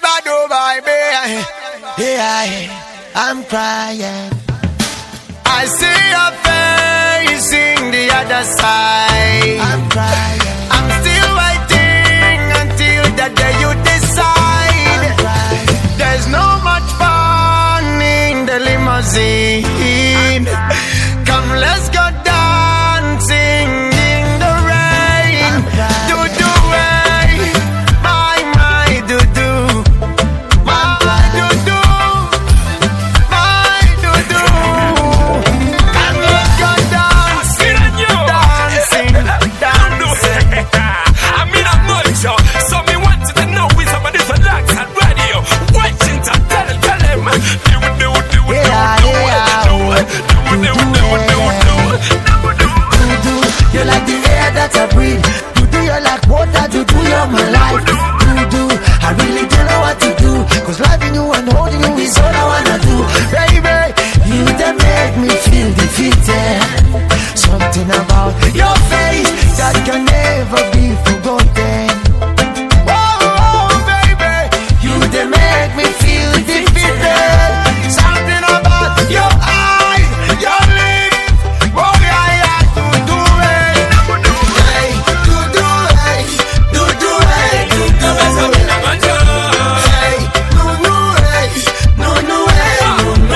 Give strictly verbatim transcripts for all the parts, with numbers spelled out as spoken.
bado baby. Yeah, I'm crying. I see your face in the other side. I'm crying. I'm still waiting until the day you decide. I'm crying. There's no much fun in the limousine. Come, let's go dancing in the rain. Do do way, my my do do, my do do, my do do. Come, let's go dancing, dancing, dancing. I mean I'm not sure. So me want to know is somebody for Lax and radio. Watching to tell him, tell him. Do it, do it, do it, do it, do it, do it, do it, do it, do it. You like the air that I breathe. You do, you like water. You do, you're my life. You do, I really don't know what to do. Cause loving you and holding you is all I wanna do. Baby, you that make me feel defeated. Something about your face that can never be forgotten. Oh, oh baby, you that make me feel defeated. Something about your eyes, your lips. Oh yeah, yeah, do do it. Hey, do do hey, do do hey, do do hey. Hey, no no hey, no no hey, no no.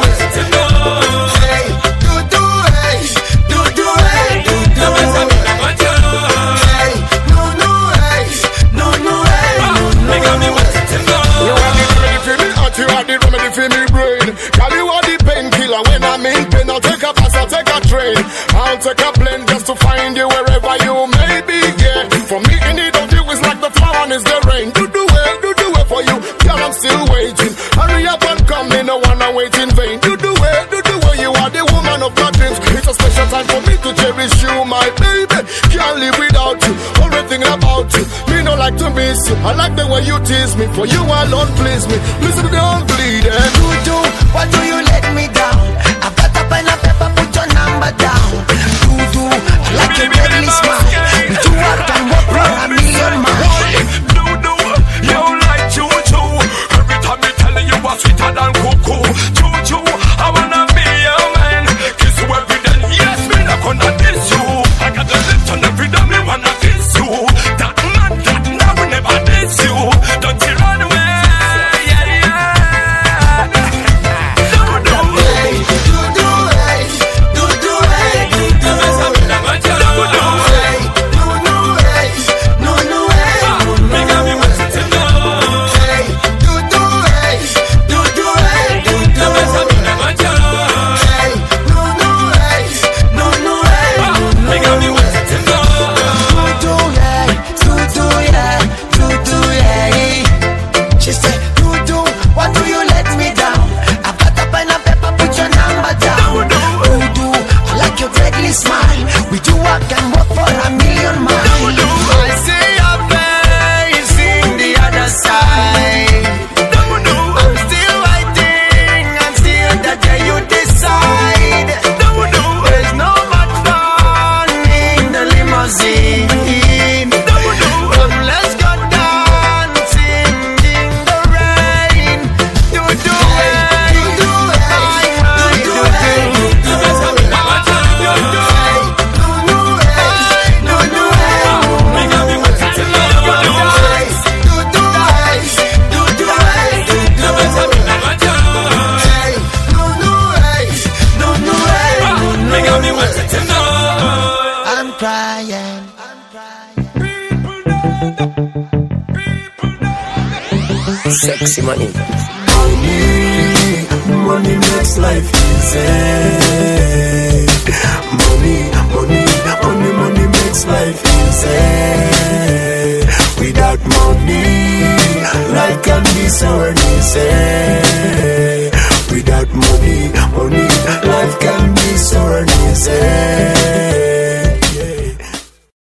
Hey, do do hey, do do hey, do do hey. Hey, no no hey, no no hey, no no. You are the remedy for me heart, you are the remedy for me brain. Girl, you are the painkiller when I'm in pain. I'll take a bus, I'll take a train, I'll take a plane just to find you wherever you may be. Yeah, for me in need of you is like the flower is the rain. Do do well, do do well for you, girl. I'm still waiting. Hurry up and come, me no wanna wait in vain. Do do well, do do well. You are the woman of my dreams. It's a special time for me to cherish you, my baby. Can't live without you. Everything about you, me no like to miss you. I like the way you tease me. For you alone, please me. Listen to the old bleeding. Do do, why do you let me down? I've got a pen and paper, put your number down. Do do, I like your deadly smile. We do work and work for a million miles. Do do, you like choo choo. Every time me telling you what's sweeter than cuckoo. Choo choo, I wanna be your man. Kiss you every day, yes me not gonna diss you. I got the lips on every day, me wanna kiss you. That man, that now will never diss you. Don't you run away, yeah yeah. Do do, Hey, do do, hey, do do, hey, do do. Hey, no no hey, no no hey, no no. Hey, do do, hey, do do, hey, do do. Hey, no no hey, no no hey, no no. Do do, hey, do do, yeah, do do, yeah. She said, do do, why do you let me down? I've got a pen and paper, put your number down. Do do, I like your deadly smile. We do work and work for a million miles. I see your face in the other side. I'm still waiting until the day you decide. There's no much fun in the limousine. Come, let's go dancing in the rain. Do do hey, do do hey, do do hey, do do. No no hey, no no hey, no no. Hey, do do hey, do do hey, do do. Hey, no no hey, no no hey, no no. I'm crying. Sexy money. Money, money makes life easy. Money, money, money, money makes life easy. Without money, life can be so easy. Without money, money, life can be so easy.